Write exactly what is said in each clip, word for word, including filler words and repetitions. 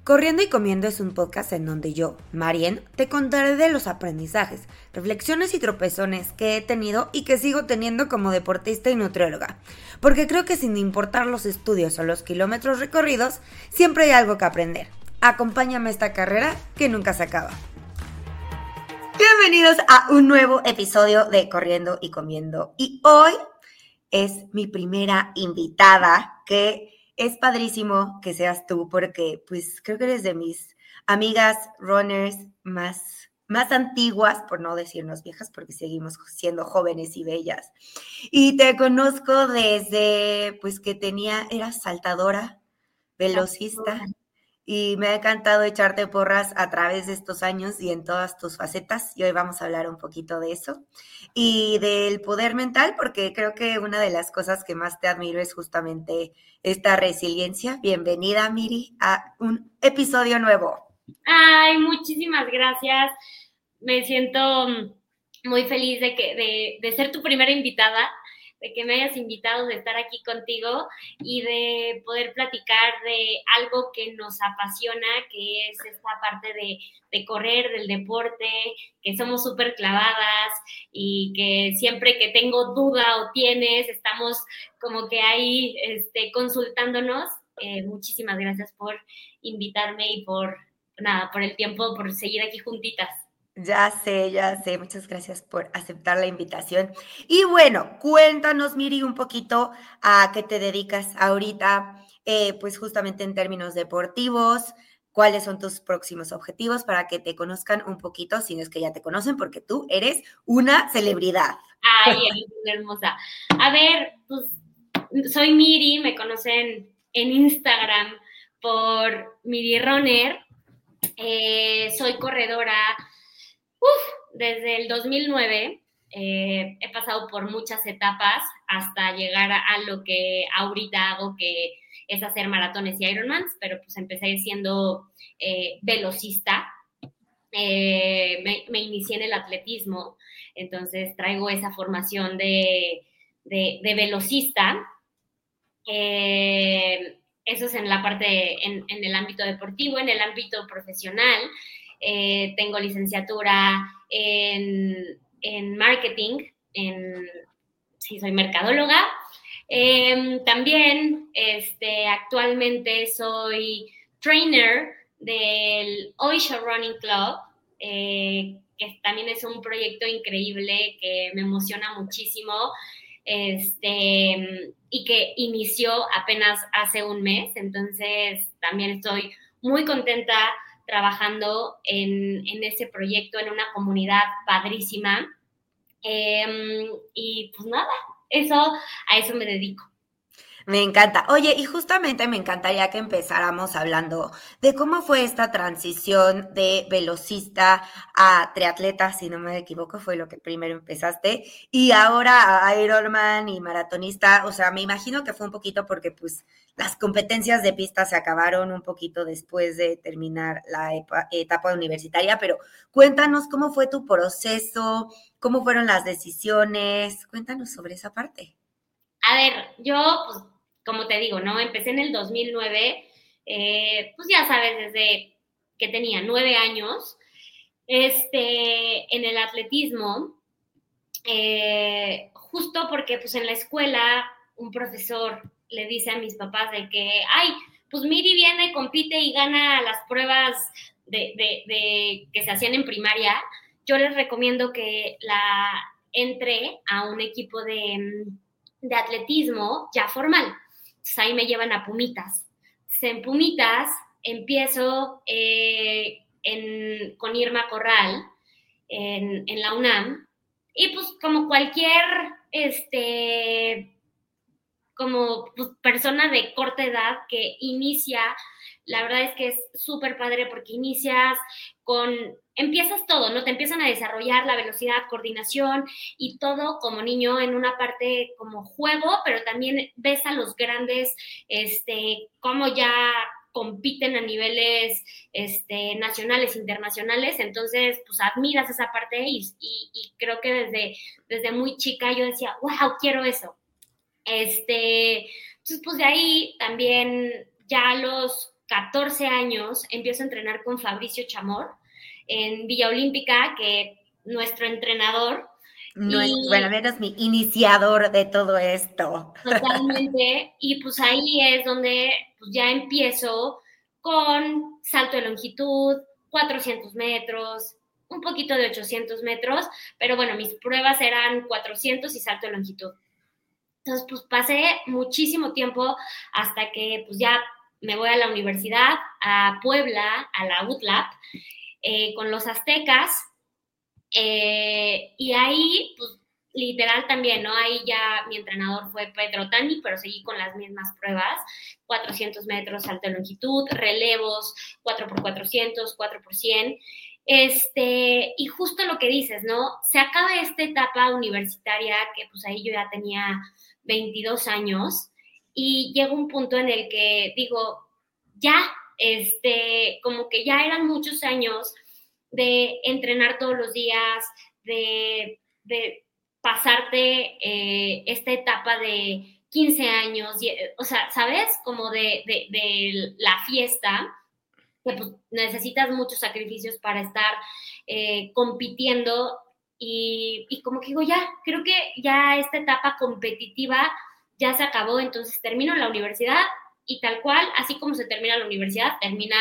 Corriendo y Comiendo es un podcast en donde yo, Marien, te contaré de los aprendizajes, reflexiones y tropezones que he tenido y que sigo teniendo como deportista y nutrióloga. Porque creo que sin importar los estudios o los kilómetros recorridos, siempre hay algo que aprender. Acompáñame a esta carrera que nunca se acaba. Bienvenidos a un nuevo episodio de Corriendo y Comiendo. Y hoy es mi primera invitada, que es padrísimo que seas tú, porque pues creo que eres de mis amigas runners más, más antiguas, por no decirnos viejas, porque seguimos siendo jóvenes y bellas. Y te conozco desde pues que tenía, eras saltadora, velocista, y me ha encantado echarte porras a través de estos años y en todas tus facetas, y hoy vamos a hablar un poquito de eso. Y del poder mental, porque creo que una de las cosas que más te admiro es justamente esta resiliencia. Bienvenida, Miri, a un episodio nuevo. Ay, muchísimas gracias. Me siento muy feliz de, que, de, de ser tu primera invitada, de que me hayas invitado, de estar aquí contigo y de poder platicar de algo que nos apasiona, que es esta parte de, de correr, del deporte, que somos súper clavadas y que siempre que tengo duda o tienes, estamos como que ahí este, consultándonos. Eh, muchísimas gracias por invitarme y por, nada, por el tiempo, por seguir aquí juntitas. Ya sé, ya sé. Muchas gracias por aceptar la invitación. Y bueno, cuéntanos, Miri, un poquito a qué te dedicas ahorita, eh, pues justamente en términos deportivos, cuáles son tus próximos objetivos para que te conozcan un poquito, si no es que ya te conocen, porque tú eres una celebridad. Ay, eres una hermosa. A ver, pues soy Miri, me conocen en Instagram por Miri Runner. Eh, soy corredora uf, desde el dos mil nueve. Eh, he pasado por muchas etapas hasta llegar a, a lo que ahorita hago, que es hacer maratones y Ironmans, pero pues empecé siendo eh, velocista. Eh, me, me inicié en el atletismo, entonces traigo esa formación de, de, de velocista. Eh, eso es en la parte, en, en el ámbito deportivo. En el ámbito profesional, eh, tengo licenciatura en, en marketing, en, sí, soy mercadóloga. Eh, también este, actualmente soy trainer del Oisha Running Club, eh, que también es un proyecto increíble que me emociona muchísimo, este, y que inició apenas hace un mes. Entonces también estoy muy contenta trabajando en, en ese proyecto, en una comunidad padrísima. Eh, y pues nada, eso, a eso me dedico. Me encanta. Oye, y justamente me encantaría que empezáramos hablando de cómo fue esta transición de velocista a triatleta, si no me equivoco, fue lo que primero empezaste, y ahora a Ironman y maratonista. O sea, me imagino que fue un poquito porque pues las competencias de pista se acabaron un poquito después de terminar la etapa universitaria, pero cuéntanos cómo fue tu proceso, cómo fueron las decisiones, cuéntanos sobre esa parte. A ver, yo, pues, como te digo, ¿no? Empecé en el dos mil nueve, eh, pues ya sabes, desde que tenía nueve años, este, en el atletismo, eh, justo porque, pues, en la escuela, un profesor le dice a mis papás de que, ay, pues Miri viene, compite y gana las pruebas de, de, de que se hacían en primaria. Yo les recomiendo que la entre a un equipo de de atletismo ya formal. Entonces ahí me llevan a Pumitas. Entonces, en Pumitas empiezo eh, en, con Irma Corral en, en la UNAM, y pues como cualquier este como pues, persona de corta edad que inicia, la verdad es que es súper padre porque inicias con, empiezas todo, ¿no? Te empiezan a desarrollar la velocidad, coordinación y todo como niño en una parte como juego, pero también ves a los grandes, este, cómo ya compiten a niveles este, nacionales, internacionales. Entonces, pues admiras esa parte y, y, y creo que desde, desde muy chica yo decía, wow, quiero eso. Este, entonces, pues de ahí también ya a los catorce años empiezo a entrenar con Fabricio Chamor en Villa Olímpica, que nuestro entrenador... No es, bueno, al menos mi iniciador de todo esto. Totalmente, y pues ahí es donde pues, ya empiezo con salto de longitud, cuatrocientos metros, un poquito de ochocientos metros, pero bueno, mis pruebas eran cuatrocientos y salto de longitud. Entonces, pues pasé muchísimo tiempo hasta que pues ya me voy a la universidad, a Puebla, a la U T L A P, eh, con los aztecas, eh, y ahí, pues, literal también, ¿no? Ahí ya mi entrenador fue Pedro Tani, pero seguí con las mismas pruebas, cuatrocientos metros, salto de longitud, relevos, cuatro por cuatrocientos, cuatro por cien, este, y justo lo que dices, ¿no? Se acaba esta etapa universitaria, que pues ahí yo ya tenía veintidós años, y llega un punto en el que digo, ya, este, como que ya eran muchos años de entrenar todos los días, de, de pasarte eh, esta etapa de quince años, o sea, ¿sabes? Como de, de, de la fiesta, que pues necesitas muchos sacrificios para estar eh, compitiendo y, y como que digo, ya, creo que ya esta etapa competitiva ya se acabó, entonces termino la universidad y tal cual, así como se termina la universidad, termina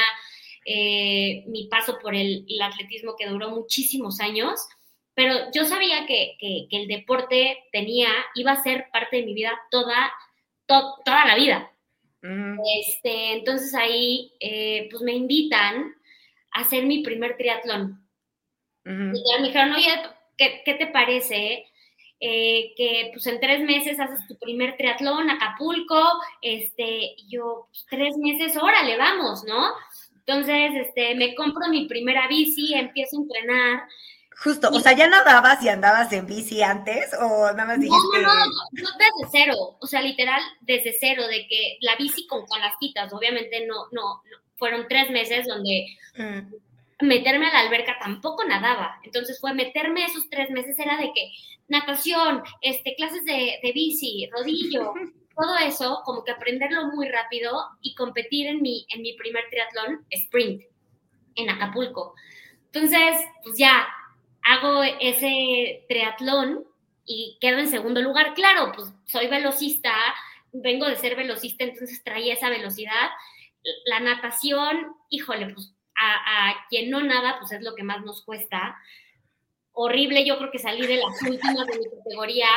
eh, mi paso por el, el atletismo que duró muchísimos años, pero yo sabía que, que, que el deporte tenía, iba a ser parte de mi vida toda, to, toda la vida. Uh-huh. Este, entonces ahí eh, pues me invitan a hacer mi primer triatlón. Uh-huh. Y ya me dijeron, oye, ¿qué, qué te parece? Eh, que pues en tres meses haces tu primer triatlón, Acapulco, este, y yo, pues tres meses, órale, vamos, ¿no? Entonces, este, me compro mi primera bici, empiezo a entrenar. Justo, y... o sea, ¿ya nadabas y andabas en bici antes o nada más dijiste? No, no, no, no, desde cero, o sea, literal, desde cero, de que la bici con canastitas, obviamente no, no, no fueron tres meses donde mm. meterme a la alberca tampoco nadaba, entonces fue meterme esos tres meses, era de que natación, este, clases de, de bici, rodillo, todo eso, como que aprenderlo muy rápido y competir en mi, en mi primer triatlón, sprint, en Acapulco. Entonces, pues ya, hago ese triatlón y quedo en segundo lugar. Claro, pues soy velocista, vengo de ser velocista, entonces traía esa velocidad. La natación, híjole, pues a, a quien no nada, pues es lo que más nos cuesta. Horrible, yo creo que salí de las últimas de mi categoría.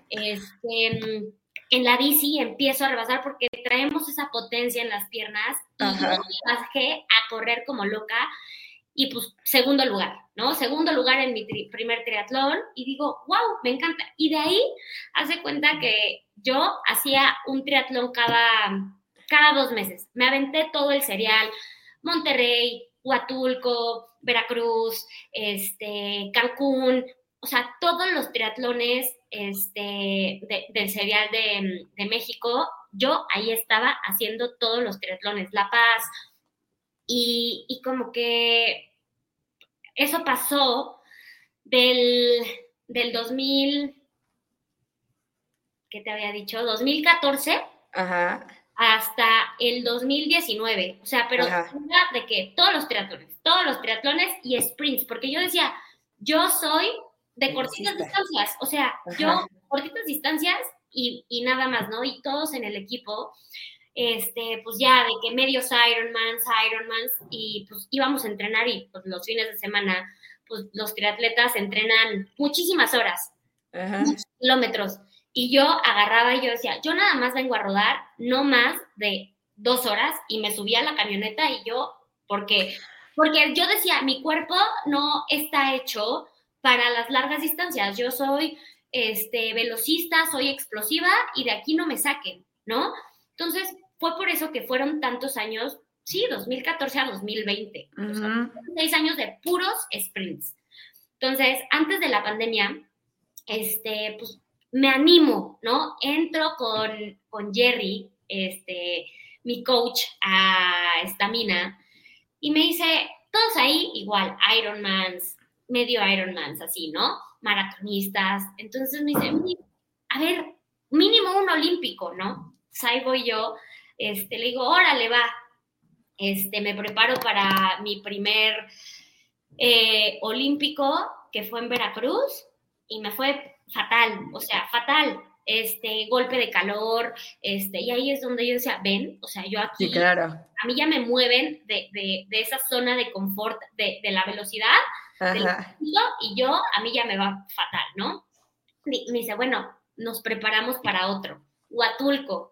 Este, en la bici empiezo a rebasar porque traemos esa potencia en las piernas y Ajá. yo me bajé a correr como loca y pues segundo lugar, ¿no? Segundo lugar en mi tri- primer triatlón y digo, wow, me encanta. Y de ahí, hace cuenta que yo hacía un triatlón cada, cada dos meses. Me aventé todo el serial, Monterrey, Huatulco, Veracruz, este, Cancún, o sea, todos los triatlones este, de, del serial de, de México, yo ahí estaba haciendo todos los triatlones, La Paz, y, y como que eso pasó del, del dos mil, ¿qué te había dicho? dos mil catorce Ajá. hasta el dos mil diecinueve, o sea, pero de que todos los triatlones, todos los triatlones y sprints, porque yo decía, yo soy de cortitas distancias, o sea, Ajá. yo cortitas distancias y, y nada más, ¿no? Y todos en el equipo, este, pues ya de que medios Ironmans, Ironmans, y pues íbamos a entrenar y pues los fines de semana, pues los triatletas entrenan muchísimas horas, Ajá. muchos kilómetros, y yo agarraba y yo decía, yo nada más vengo a rodar, no más de dos horas, y me subía a la camioneta y yo, ¿por qué? Porque yo decía, mi cuerpo no está hecho para las largas distancias, yo soy este, velocista, soy explosiva, y de aquí no me saquen, ¿no? Entonces, fue por eso que fueron tantos años, sí, dos mil catorce a dos mil veinte, uh-huh. o sea, seis años de puros sprints. Entonces, antes de la pandemia, este, pues, me animo, ¿no? Entro con, con Jerry, este, mi coach a Estamina, y me dice, todos ahí igual, Ironmans, medio Ironmans, así, ¿no? Maratonistas. Entonces me dice, a ver, mínimo un olímpico, ¿no? Entonces ahí voy yo, este, le digo, órale, va. este, me preparo para mi primer eh, olímpico, que fue en Veracruz, y me fue fatal, o sea, fatal. Este, golpe de calor, este, y ahí es donde yo decía, ven, o sea, yo aquí, sí, claro. a mí ya me mueven de, de, de esa zona de confort, de, de la velocidad, del estilo, y yo, a mí ya me va fatal, ¿no? Y me dice, bueno, nos preparamos para otro. Huatulco,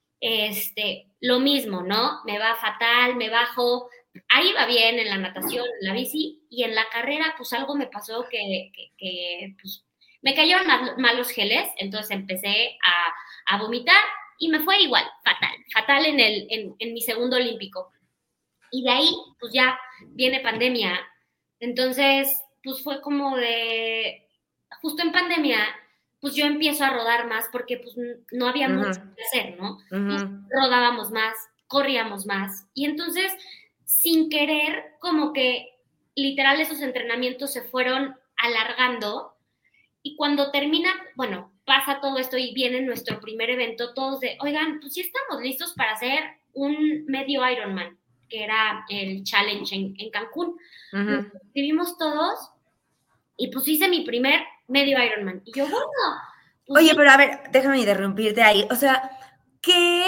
este, lo mismo, ¿no? Me va fatal, me bajo, ahí va bien en la natación, en la bici, y en la carrera, pues algo me pasó que, que, que pues, me cayeron mal, malos geles, entonces empecé a, a vomitar y me fue igual, fatal, fatal en, el, en, en mi segundo olímpico. Y de ahí, pues ya viene pandemia. Entonces, pues fue como de, justo en pandemia, pues yo empiezo a rodar más porque pues no había uh-huh. mucho que hacer, ¿no? Uh-huh. Rodábamos más, corríamos más. Y entonces, sin querer, como que literal esos entrenamientos se fueron alargando. Y cuando termina, bueno, pasa todo esto y viene nuestro primer evento, todos de, oigan, pues ya estamos listos para hacer un medio Ironman, que era el challenge en, en Cancún. Uh-huh. Nos escribimos todos y pues hice mi primer medio Ironman. Y yo, bueno. Pues, oye, sí. Pero a ver, déjame interrumpirte ahí. O sea, ¿qué?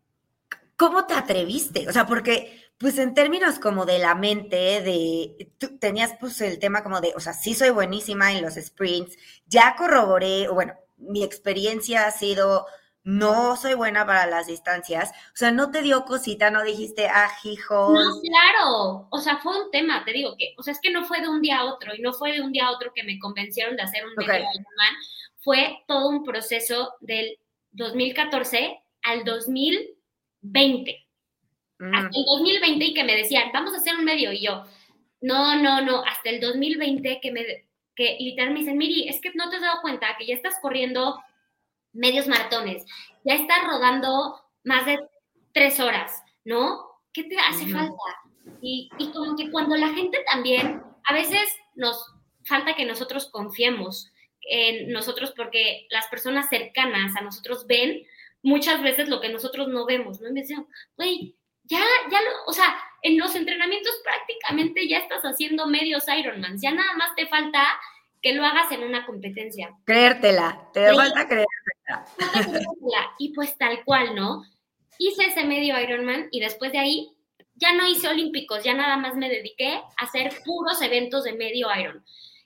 ¿Cómo te atreviste? O sea, porque, pues en términos como de la mente, de, tú tenías pues el tema como de, o sea, sí soy buenísima en los sprints, ya corroboré, bueno, mi experiencia ha sido, no soy buena para las distancias, o sea, ¿no te dio cosita, no dijiste, ah, hijos? No, claro, o sea, fue un tema, te digo que, o sea, es que no fue de un día a otro, y no fue de un día a otro que me convencieron de hacer un medio okay. Ironman, fue todo un proceso del dos mil catorce al dos mil veinte. Mm. Hasta el dos mil veinte y que me decían, vamos a hacer un medio, y yo, no, no, no, hasta el dos mil veinte que me, que literal me dicen, Miri, es que no te has dado cuenta que ya estás corriendo medios maratones, ya estás rodando más de tres horas, ¿no? ¿Qué te hace uh-huh. falta? Y, y como que cuando la gente también, a veces nos falta que nosotros confiemos en nosotros porque las personas cercanas a nosotros ven muchas veces lo que nosotros no vemos, ¿no? Y me decían, güey, ya, ya, lo, o sea, en los entrenamientos prácticamente ya estás haciendo medios Ironmans, ya nada más te falta que lo hagas en una competencia. Creértela, te da falta creértela. creértela. Y pues tal cual, ¿no? Hice ese medio Ironman y después de ahí ya no hice olímpicos, ya nada más me dediqué a hacer puros eventos de medio Iron.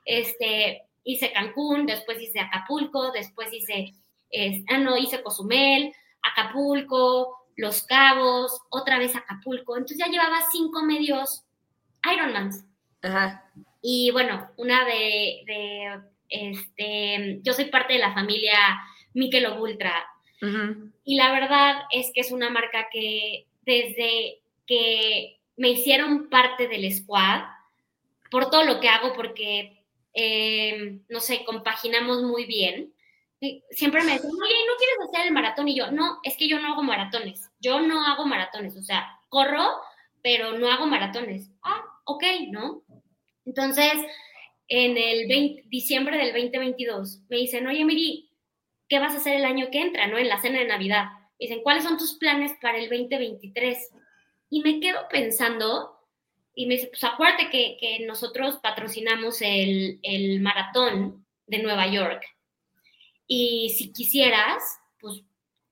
Este, hice Cancún, después hice Acapulco, después hice, eh, ah, no, hice Cozumel, Acapulco, Los Cabos, otra vez Acapulco. Entonces ya llevaba cinco medios Ironmans. Ajá. Y bueno, una de, de, este, yo soy parte de la familia Michelob Ultra. Uh-huh. Y la verdad es que es una marca que desde que me hicieron parte del squad, por todo lo que hago, porque, eh, no sé, compaginamos muy bien. Siempre me dicen, oye, ¿no quieres hacer el maratón? Y yo, no, es que yo no hago maratones. Yo no hago maratones, o sea, corro, pero no hago maratones. Ah, ok, ¿no? Entonces, en el veinte, diciembre del veinte veintidós, me dicen, oye, Miri, ¿qué vas a hacer el año que entra, no? En la cena de Navidad. Me dicen, ¿cuáles son tus planes para el veinte veintitrés? Y me quedo pensando, y me dice, pues acuérdate que, que nosotros patrocinamos el, el maratón de Nueva York. Y si quisieras, pues,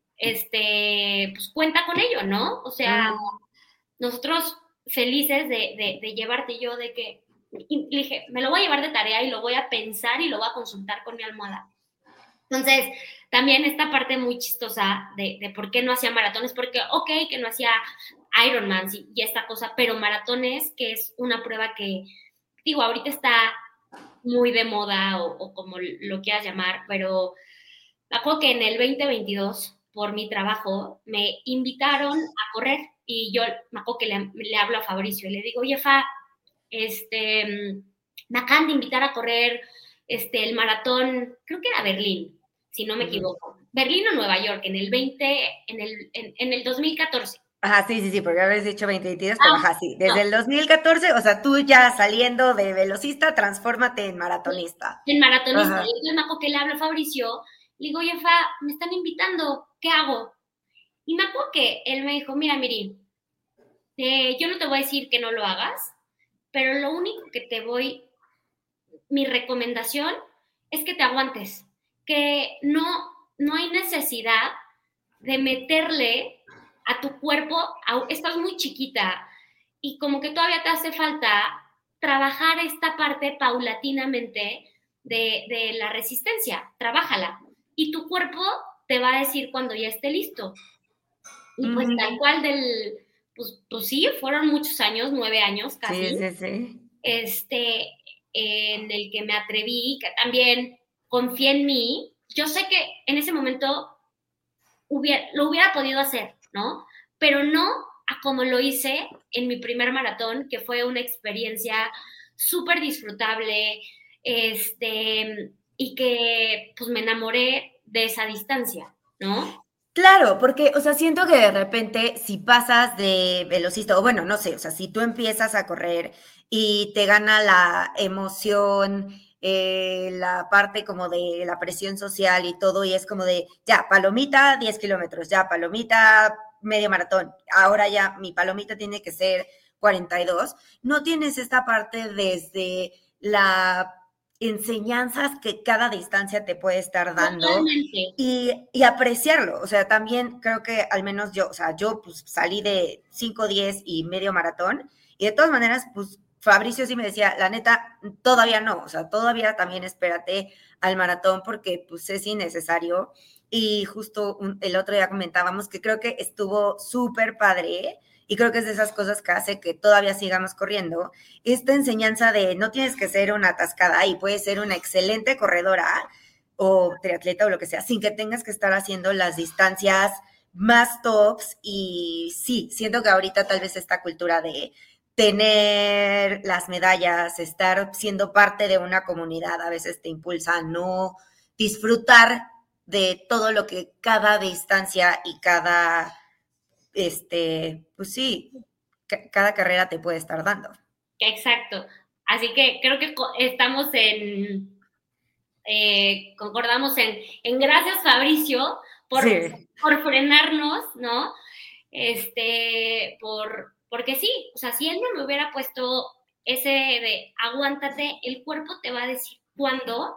este, pues cuenta con ello, ¿no? O sea, uh-huh. nosotros felices de, de, de llevarte yo, de que, y dije, me lo voy a llevar de tarea y lo voy a pensar y lo voy a consultar con mi almohada. Entonces, también esta parte muy chistosa de, de por qué no hacía maratones, porque, ok, que no hacía Ironman y, y esta cosa, pero maratones, que es una prueba que, digo, ahorita está muy de moda o, o como lo quieras llamar, pero me acuerdo que en el veinte veintidós, por mi trabajo, me invitaron a correr y yo me acuerdo que le, le hablo a Fabricio y le digo, oye, Fa, este, me acaban de invitar a correr este, el maratón, creo que era Berlín, si no me equivoco. Uh-huh. Berlín o Nueva York, en el veinte, en el, en, en el dos mil catorce. Ajá, sí, sí, sí, porque habías dicho veinte veintidós, pero ah, ajá, sí. Desde no. el dos mil catorce, o sea, tú ya saliendo de velocista, transfórmate en maratonista. En maratonista. Ajá. Y entonces me acuerdo que le hablo a Fabricio, le digo, oye, Fa, me están invitando, ¿qué hago? Y me acuerdo que él me dijo, mira, Miri, eh, yo no te voy a decir que no lo hagas, pero lo único que te voy, mi recomendación es que te aguantes, que no, no hay necesidad de meterle a tu cuerpo, a, estás muy chiquita y como que todavía te hace falta trabajar esta parte paulatinamente de, de la resistencia, trabájala. Y tu cuerpo te va a decir cuando ya esté listo. Y pues uh-huh. tal cual del, pues, pues sí, fueron muchos años, nueve años casi, sí, sí, sí. Este, en el que me atreví, que también confié en mí. Yo sé que en ese momento hubiera, lo hubiera podido hacer, ¿no? Pero no a como lo hice en mi primer maratón, que fue una experiencia súper disfrutable, este, y que pues me enamoré de esa distancia, ¿no? Claro, porque, o sea, siento que de repente si pasas de velocista, o bueno, no sé, o sea, si tú empiezas a correr y te gana la emoción, eh, la parte como de la presión social y todo, y es como de, ya, palomita, diez kilómetros, ya, palomita, medio maratón, ahora ya mi palomita tiene que ser cuarenta y dos, no tienes esta parte desde la enseñanzas que cada distancia te puede estar dando. Totalmente. Y, y apreciarlo, o sea, también creo que al menos yo, o sea, yo pues salí de cinco, diez y medio maratón y de todas maneras, pues Fabricio sí me decía, la neta, todavía no, o sea, todavía también espérate al maratón porque pues es innecesario y justo un, el otro día comentábamos que creo que estuvo súper padre y creo que es de esas cosas que hace que todavía sigamos corriendo, esta enseñanza de no tienes que ser una atascada y puedes ser una excelente corredora o triatleta o lo que sea, sin que tengas que estar haciendo las distancias más tops. Y sí, siento que ahorita tal vez esta cultura de tener las medallas, estar siendo parte de una comunidad, a veces te impulsa a no disfrutar de todo lo que cada distancia y cada, este, pues sí, cada carrera te puede estar dando. Exacto. Así que creo que estamos en... Eh, concordamos en, en gracias Fabricio por, sí. por frenarnos, ¿no? Este, por, porque sí, o sea, si él no me hubiera puesto ese de aguántate, el cuerpo te va a decir cuándo.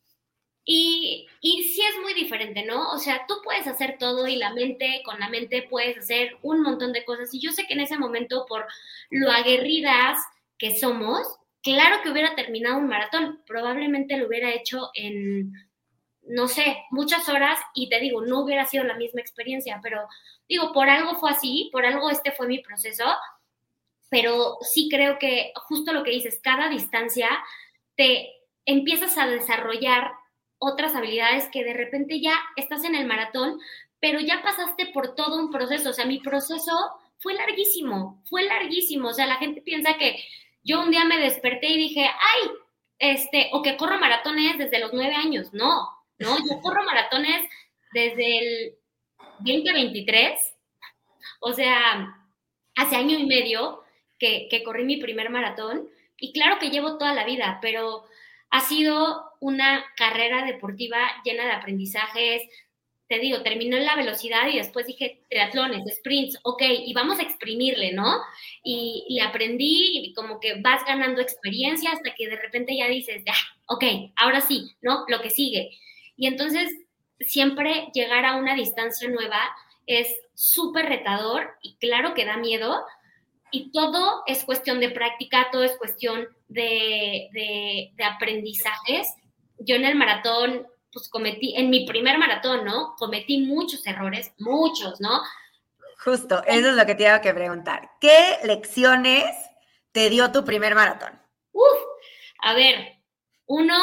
Y, y sí es muy diferente, ¿no? O sea, tú puedes hacer todo y la mente, con la mente puedes hacer un montón de cosas. Y yo sé que en ese momento, por lo aguerridas que somos, claro que hubiera terminado un maratón, probablemente lo hubiera hecho en, no sé, muchas horas y te digo, no hubiera sido la misma experiencia, pero digo, por algo fue así, por algo este fue mi proceso, pero sí creo que justo lo que dices, cada distancia te empiezas a desarrollar otras habilidades que de repente ya estás en el maratón, pero ya pasaste por todo un proceso, o sea, mi proceso fue larguísimo, fue larguísimo, o sea, la gente piensa que yo un día me desperté y dije, ay, este, o que corro maratones desde los nueve años. No, no, yo corro maratones desde el veinte veintitrés, o sea, hace año y medio que, que corrí mi primer maratón, y claro que llevo toda la vida, pero ha sido una carrera deportiva llena de aprendizajes. Te digo, terminó en la velocidad y después dije triatlones, sprints, ok, y vamos a exprimirle, ¿no? Y, y aprendí y como que vas ganando experiencia hasta que de repente ya dices, ah, ok, ahora sí, ¿no? Lo que sigue. Y entonces siempre llegar a una distancia nueva es súper retador y claro que da miedo, y todo es cuestión de práctica, todo es cuestión de, de, de aprendizajes. Yo en el maratón, pues cometí, en mi primer maratón, ¿no? Cometí muchos errores, muchos, ¿no? Justo, eso es lo que te iba que preguntar. ¿Qué lecciones te dio tu primer maratón? Uf, a ver, uno,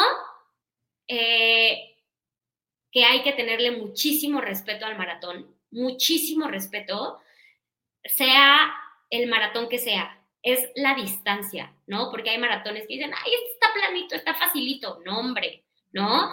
eh, que hay que tenerle muchísimo respeto al maratón, muchísimo respeto, sea el maratón que sea, es la distancia, ¿no? Porque hay maratones que dicen, ay, este está planito, está facilito. No, hombre, ¿no?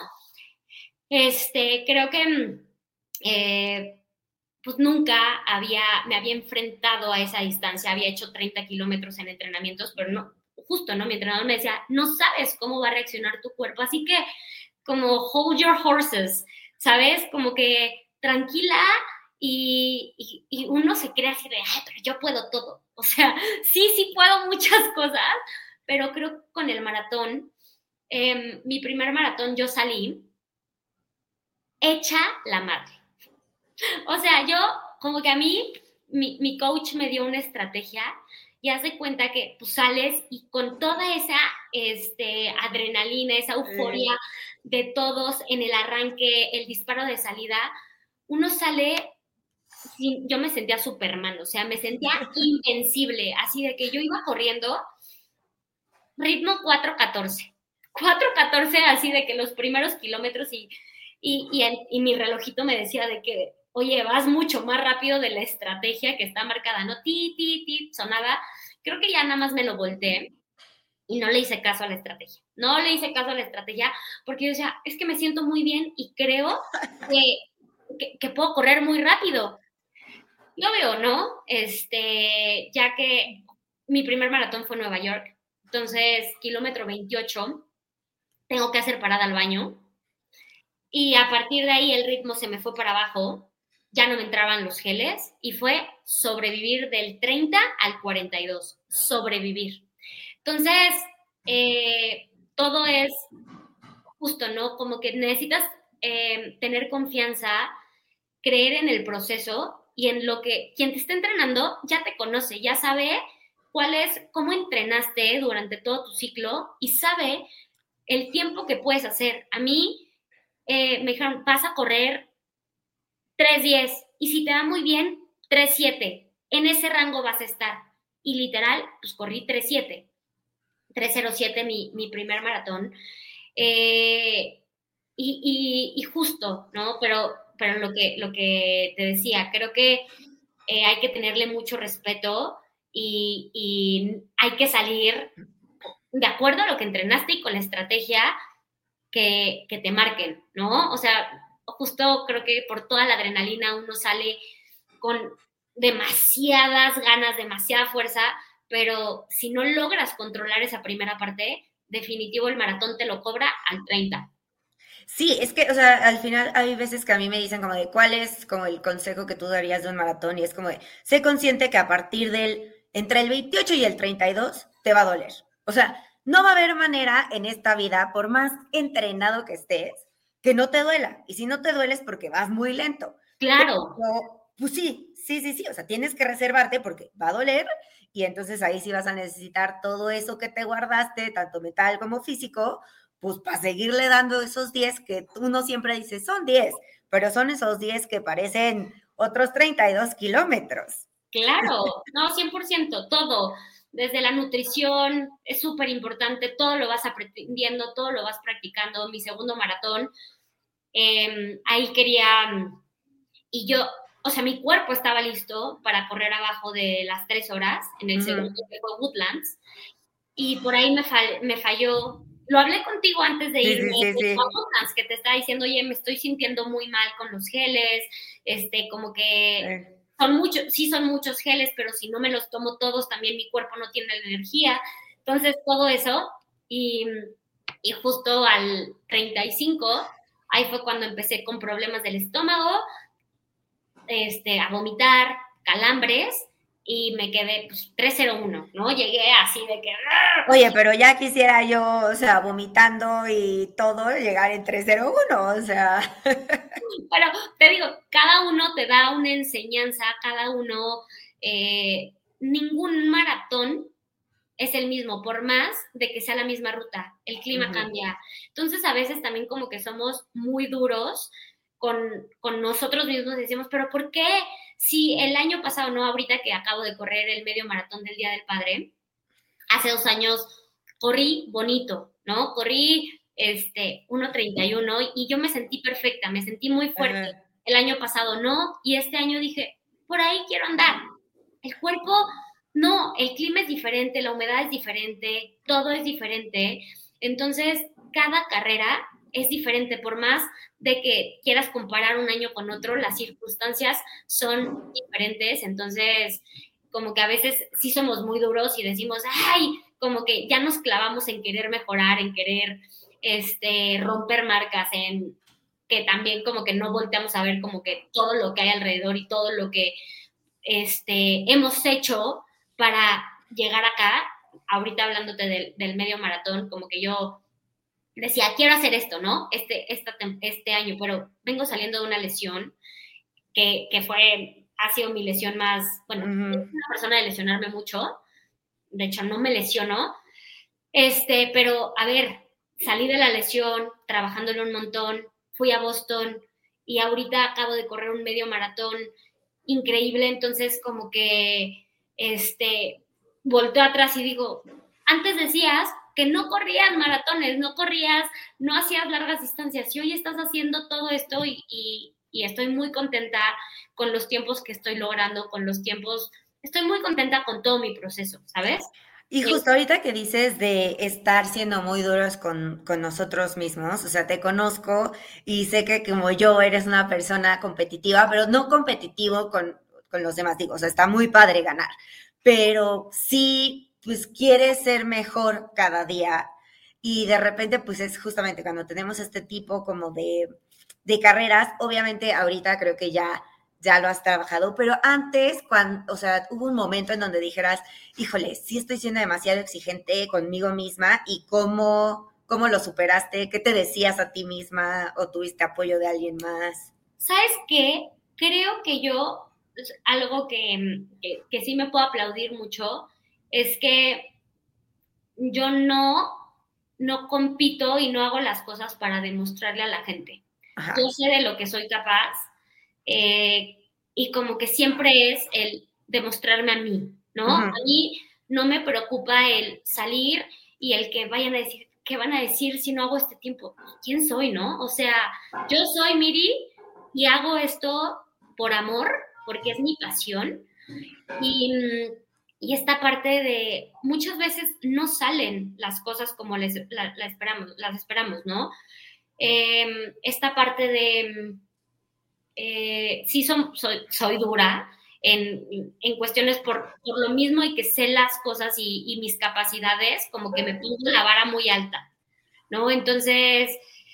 Este, creo que eh, pues nunca había, me había enfrentado a esa distancia, había hecho treinta kilómetros en entrenamientos, pero no, justo, ¿no? Mi entrenador me decía, no sabes cómo va a reaccionar tu cuerpo, así que como hold your horses, ¿sabes? Como que tranquila y, y, y uno se cree así de, ay, pero yo puedo todo. O O sea, sí, sí puedo muchas cosas, pero creo que con el maratón, eh, mi primer maratón yo salí hecha la madre. O sea, yo como que a mí, mi, mi coach me dio una estrategia y haz de cuenta que tú sales y con toda esa este, adrenalina, esa euforia de todos en el arranque, el disparo de salida, uno sale, sin, yo me sentía Superman, o sea, me sentía invencible, así de que yo iba corriendo, ritmo cuatro catorce, cuatro catorce así de que los primeros kilómetros y, y, y, el, y mi relojito me decía de que, oye, vas mucho más rápido de la estrategia que está marcada, ¿no? Ti, ti, ti, sonaba. Creo que ya nada más me lo volteé y no le hice caso a la estrategia. No le hice caso a la estrategia porque yo decía, es que me siento muy bien y creo que, que, que puedo correr muy rápido. Lo veo, ¿no? Este, ya que mi primer maratón fue en Nueva York, entonces, kilómetro veintiocho, tengo que hacer parada al baño y a partir de ahí el ritmo se me fue para abajo, ya no me entraban los geles y fue sobrevivir del treinta al cuarenta y dos, sobrevivir. Entonces, eh, todo es justo, ¿no? Como que necesitas eh, tener confianza, creer en el proceso y en lo que quien te está entrenando ya te conoce, ya sabe cuál es, cómo entrenaste durante todo tu ciclo y sabe el tiempo que puedes hacer. A mí eh, me dijeron, vas a correr tres diez y si te va muy bien, tres siete. En ese rango vas a estar. Y literal, pues corrí tres siete. tres cero siete mi, mi primer maratón. Eh, y, y, y justo, ¿no? Pero, pero lo, que, lo que te decía, creo que eh, hay que tenerle mucho respeto y, y hay que salir de acuerdo a lo que entrenaste y con la estrategia que, que te marquen, ¿no? O sea, justo creo que por toda la adrenalina uno sale con demasiadas ganas, demasiada fuerza, pero si no logras controlar esa primera parte, definitivo el maratón te lo cobra al treinta. Sí, es que, o sea, al final hay veces que a mí me dicen como de cuál es como el consejo que tú darías de un maratón y es como de, sé consciente que a partir del, entre el veintiocho y el treinta y dos te va a doler. O sea, no va a haber manera en esta vida, por más entrenado que estés, que no te duela. Y si no te duele es porque vas muy lento. Claro. Pero, pues sí, sí, sí, sí, o sea, tienes que reservarte porque va a doler y entonces ahí sí vas a necesitar todo eso que te guardaste, tanto mental como físico, pues para seguirle dando esos diez que uno siempre dice, son diez, pero son esos diez que parecen otros treinta y dos kilómetros. Claro, no, cien por ciento, todo. Desde la nutrición es súper importante, todo lo vas aprendiendo, todo lo vas practicando. Mi segundo maratón, eh, ahí quería, y yo, o sea, mi cuerpo estaba listo para correr abajo de las tres horas en el uh-huh. segundo que fue Woodlands, y por ahí me, fall, me falló. Lo hablé contigo antes de sí, irme sí, sí, sí. a Woodlands, que te estaba diciendo, oye, me estoy sintiendo muy mal con los geles, este, como que sí. son muchos, sí son muchos geles, pero si no me los tomo todos, también mi cuerpo no tiene la energía. Entonces, todo eso, y, y justo al treinta y cinco, ahí fue cuando empecé con problemas del estómago, este, a vomitar, calambres, y me quedé pues, tres cero uno, ¿no? Llegué así de que... Oye, pero ya quisiera yo, o sea, vomitando y todo, llegar en tres cero uno, o sea... Pero te digo, cada uno te da una enseñanza, cada uno... Eh, ningún maratón es el mismo, por más de que sea la misma ruta, el clima uh-huh. cambia. Entonces, a veces también como que somos muy duros con, con nosotros mismos, decimos, pero ¿por qué? Si el año pasado, no, ahorita que acabo de correr el medio maratón del Día del Padre, hace dos años corrí bonito, ¿no? Corrí este, uno treinta y uno y yo me sentí perfecta, me sentí muy fuerte. Uh-huh. El año pasado no, y este año dije, por ahí quiero andar. El cuerpo, no, el clima es diferente, la humedad es diferente, todo es diferente. Entonces, cada carrera es diferente, por más de que quieras comparar un año con otro, las circunstancias son diferentes. Entonces, como que a veces sí somos muy duros y decimos, ay, como que ya nos clavamos en querer mejorar, en querer este, romper marcas, en que también como que no volteamos a ver como que todo lo que hay alrededor y todo lo que este, hemos hecho para llegar acá, ahorita hablándote del, del medio maratón, como que yo decía, quiero hacer esto, ¿no? Este, esta, este año, pero vengo saliendo de una lesión que, que fue, ha sido mi lesión más, bueno, uh-huh. Es una persona de lesionarme mucho, de hecho no me lesionó, este, pero a ver, salí de la lesión, trabajándolo un montón, fui a Boston y ahorita acabo de correr un medio maratón increíble, entonces como que, este, volteo atrás y digo, antes decías que no corrías maratones, no corrías, no hacías largas distancias, y hoy estás haciendo todo esto y, y, y estoy muy contenta con los tiempos que estoy logrando, con los tiempos, estoy muy contenta con todo mi proceso, ¿sabes? Y justo ahorita que dices de estar siendo muy duros con, con nosotros mismos, o sea, te conozco y sé que como yo eres una persona competitiva, pero no competitivo con, con los demás, digo, o sea, está muy padre ganar, pero sí, pues quieres ser mejor cada día y de repente, pues es justamente cuando tenemos este tipo como de, de carreras, obviamente ahorita creo que ya... ya lo has trabajado, pero antes, cuando, o sea, hubo un momento en donde dijeras, híjole, sí estoy siendo demasiado exigente conmigo misma y cómo, cómo lo superaste, qué te decías a ti misma o tuviste apoyo de alguien más. ¿Sabes qué? Creo que yo, algo que, que, que sí me puedo aplaudir mucho, es que yo no, no compito y no hago las cosas para demostrarle a la gente. Ajá. Yo sé de lo que soy capaz. Eh, y como que siempre es el demostrarme a mí, ¿no? Uh-huh. A mí no me preocupa el salir y el que vayan a decir, ¿qué van a decir si no hago este tiempo? ¿Quién soy, no? O sea, yo soy Miri y hago esto por amor, porque es mi pasión. Y, y esta parte de, muchas veces no salen las cosas como les, la, la esperamos, las esperamos, ¿no? Eh, esta parte de... Eh, sí son, soy, soy dura en, en cuestiones por, por lo mismo y que sé las cosas y, y mis capacidades, como que me pongo la vara muy alta, ¿no? Entonces,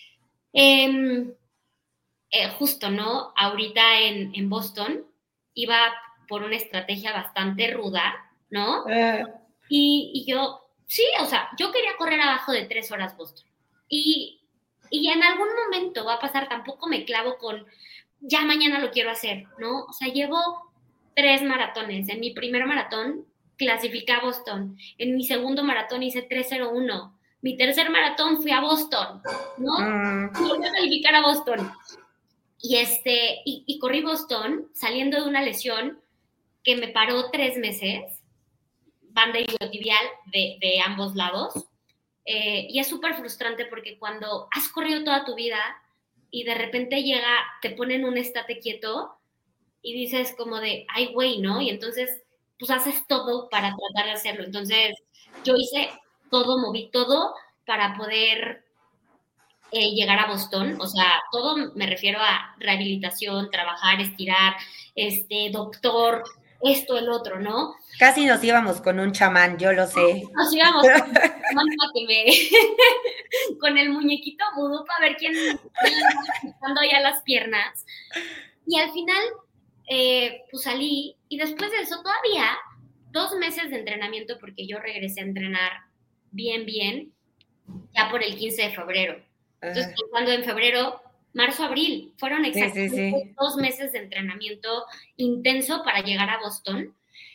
eh, eh, justo, ¿no? Ahorita en, en Boston iba por una estrategia bastante ruda, ¿no? Uh. Y, y yo, sí, o sea, yo quería correr abajo de tres horas Boston. Y, y en algún momento va a pasar, tampoco me clavo con ya mañana lo quiero hacer, ¿no? O sea, llevo tres maratones. En mi primer maratón clasifiqué a Boston. En mi segundo maratón hice tres cero uno. Mi tercer maratón fui a Boston, ¿no? Mm. Y volví a calificar a Boston. Y, este, y, y corrí Boston saliendo de una lesión que me paró tres meses, banda iliotibial de, de ambos lados. Eh, y es súper frustrante porque cuando has corrido toda tu vida y de repente llega, te ponen un estate quieto y dices como de, ay, güey, ¿no? Y entonces, pues haces todo para tratar de hacerlo. Entonces, yo hice todo, moví todo para poder eh, llegar a Boston. O sea, todo me refiero a rehabilitación, trabajar, estirar, este, doctor, esto, el otro, ¿no? Casi nos íbamos con un chamán, yo lo sé. Nos íbamos con un chamán para que me... con el muñequito vudú para ver quién estando ya las piernas. Y al final, eh, pues salí, y después de eso todavía dos meses de entrenamiento, porque yo regresé a entrenar bien, bien, ya por el quince de febrero. Entonces, uh. cuando en febrero, marzo, abril, fueron exactamente sí, sí, sí. dos meses de entrenamiento intenso para llegar a Boston.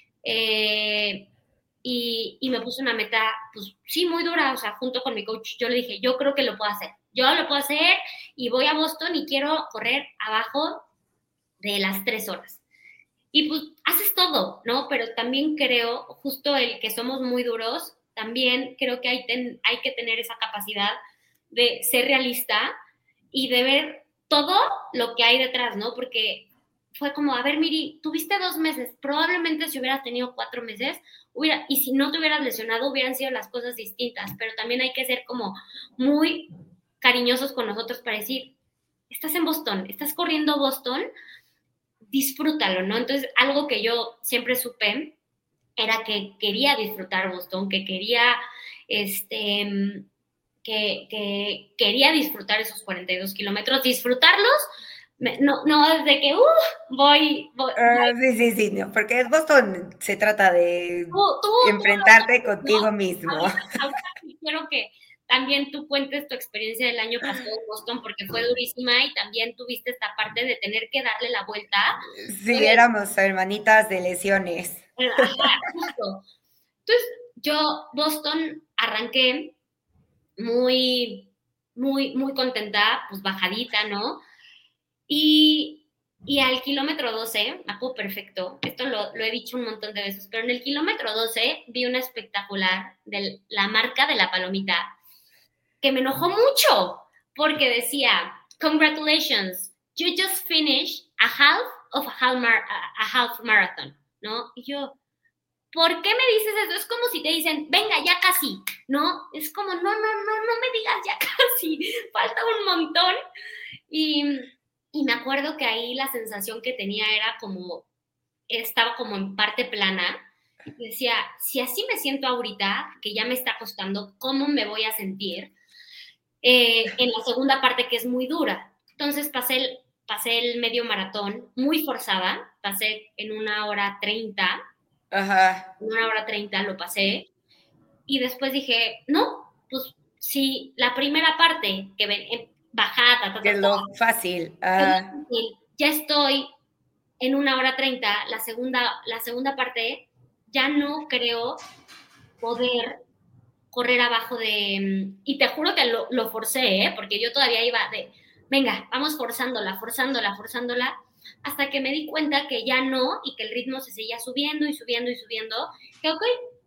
Eh, y, y me puse una meta, pues sí, muy dura, o sea, junto con mi coach, yo le dije, yo creo que lo puedo hacer, yo lo puedo hacer y voy a Boston y quiero correr abajo de las tres horas. Y pues haces todo, ¿no? Pero también creo, justo el que somos muy duros, también creo que hay, ten, hay que tener esa capacidad de ser realista y de ver todo lo que hay detrás, ¿no? Porque fue como, a ver, Miri, tuviste dos meses, probablemente si hubieras tenido cuatro meses, hubiera, y si no te hubieras lesionado, hubieran sido las cosas distintas, pero también hay que ser como muy cariñosos con nosotros para decir, estás en Boston, estás corriendo Boston, disfrútalo, ¿no? Entonces, algo que yo siempre supe era que quería disfrutar Boston, que quería, este, que, que quería disfrutar esos cuarenta y dos kilómetros, disfrutarlos me, no, no, desde que, uh, voy, voy, Uh, voy. sí, sí, sí, no, porque Boston se trata de Tú, tú, tú enfrentarte ¿no? contigo mismo. Ahorita, ahorita quiero que también tú cuentes tu experiencia del año pasado en Boston, porque fue durísima y también tuviste esta parte de tener que darle la vuelta. Sí, éramos hermanitas de lesiones. Ajá, justo. Entonces, yo, Boston, arranqué muy, muy, muy contenta, pues bajadita, ¿no? Y, y al kilómetro doce, me acuerdo perfecto, esto lo, lo he dicho un montón de veces, pero en el kilómetro doce vi una espectacular de la marca de la palomita que me enojó mucho porque decía, congratulations, you just finished a half of a half, mar a half marathon, ¿no? Y yo, ¿por qué me dices eso? Es como si te dicen, venga, ya casi, ¿no? Es como, no, no, no, no me digas ya casi, falta un montón. Y, y me acuerdo que ahí la sensación que tenía era como, estaba como en parte plana. Y decía, si así me siento ahorita, que ya me está costando, ¿cómo me voy a sentir eh, en la segunda parte que es muy dura? Entonces pasé el, pasé el medio maratón muy forzada, pasé en una hora treinta, Ajá. en una hora treinta lo pasé, y después dije, no, pues si la primera parte que ven, bajada, ta, ta, Que ta, es ta, lo fácil. es Ah, difícil, ya estoy en una hora treinta, la segunda, la segunda parte ya no creo poder correr abajo de, y te juro que lo, lo forcé, ¿eh? Porque yo todavía iba de, venga, vamos forzándola, forzándola, forzándola, hasta que me di cuenta que ya no, y que el ritmo se seguía subiendo y subiendo y subiendo, que ok,